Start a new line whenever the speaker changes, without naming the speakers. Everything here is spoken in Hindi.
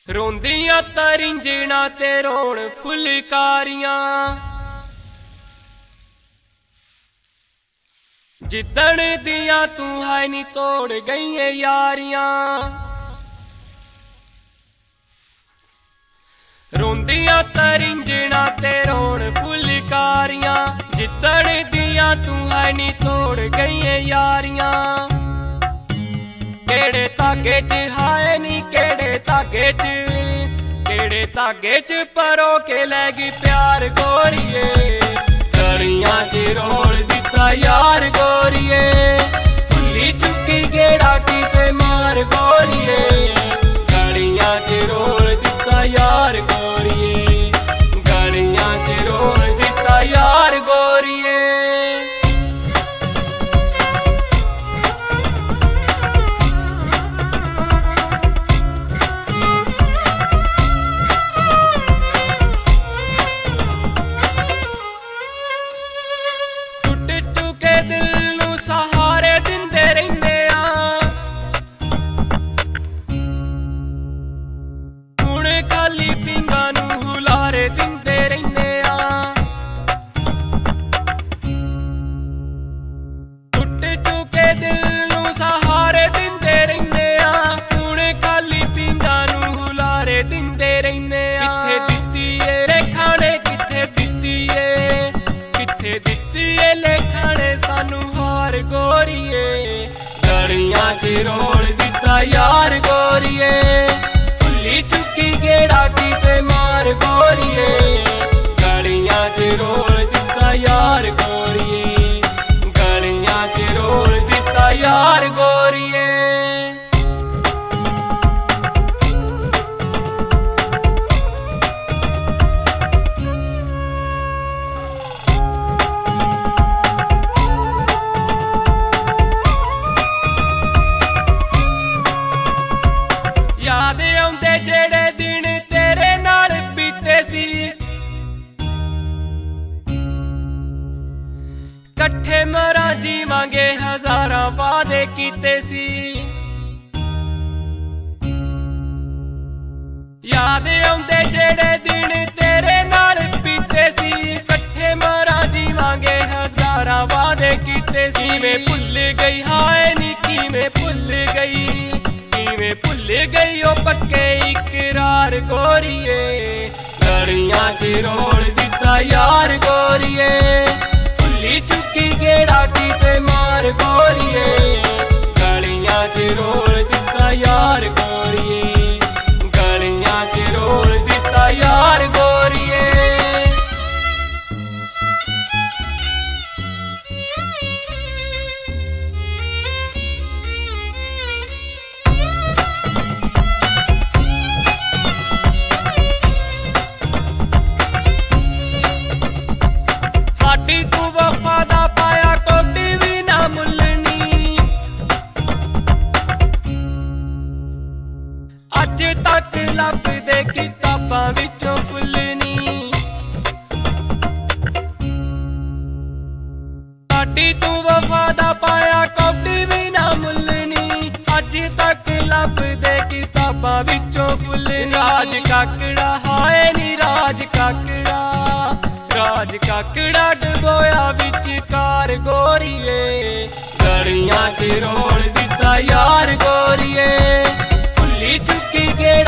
रोंदियां तरिंजना ते रोण फुलकारियां, जिदण दियां तू है नी तोड़ गई यारियां। रोंदियां तरिंजना ते रोण फुलकारियां, जिदण दियां तू है नी तोड़ गई यारियां। केड़े धागे च हाय नी केड़े धागे च, केड़े धागे च परो के लैगी प्यार गोरिए। गलियां च रोल दिता यार गोरिए, भुल्ली चुकी गेड़ा किते मार गोरिए। गलियां च रोल दिता यार गोरिए, गलियां च रोल दिता यार गोरिए। गलियां च रोल दिता यार गोरिए, भुल्ली चुकी गेड़ा किते मार गोरिए। गलियां च रोल दिता यार गोरिए, गलियां च रोल दिता यार गोरिए। याद आउंदे जेड़े दिन तेरे नाल बीते सी, कट्ठे मरा जीवांगे हजारां वादे कीते सी। याद आउंदे जेड़े दिन तेरे नाल बीते सी, कट्ठे मरा जीवांगे हजारां वादे कीते सी। किवें भुल गई हाय नी किवें भुल गई, किवें भुल गई ओ पक्के इकरार गोरिए। गलियां च रोल दिता यार गोरिए, भुल्ली चुकी गेड़ा किते मार गोरिए। गलियां च रोल दिता यार गोरिए, गलियां च रोल दिता यार गोरिए। साडी तू वफा दा पाया कोटी भी ना मुल्लनी, अज तक लभदे किताबां विचों फुल्लनी। साडी तू वफा दा पाया कोटी भी ना मुल्लनी, अज तक लभदे किताबां विचों फुल्लनी। राज काकड़ा हाय नी राज काकड़ा, राज काकड़ा डबोया विचकार गोरिए। गलियां च रोल दिता यार गोरिए, भुल्ली चुकी गेड़ा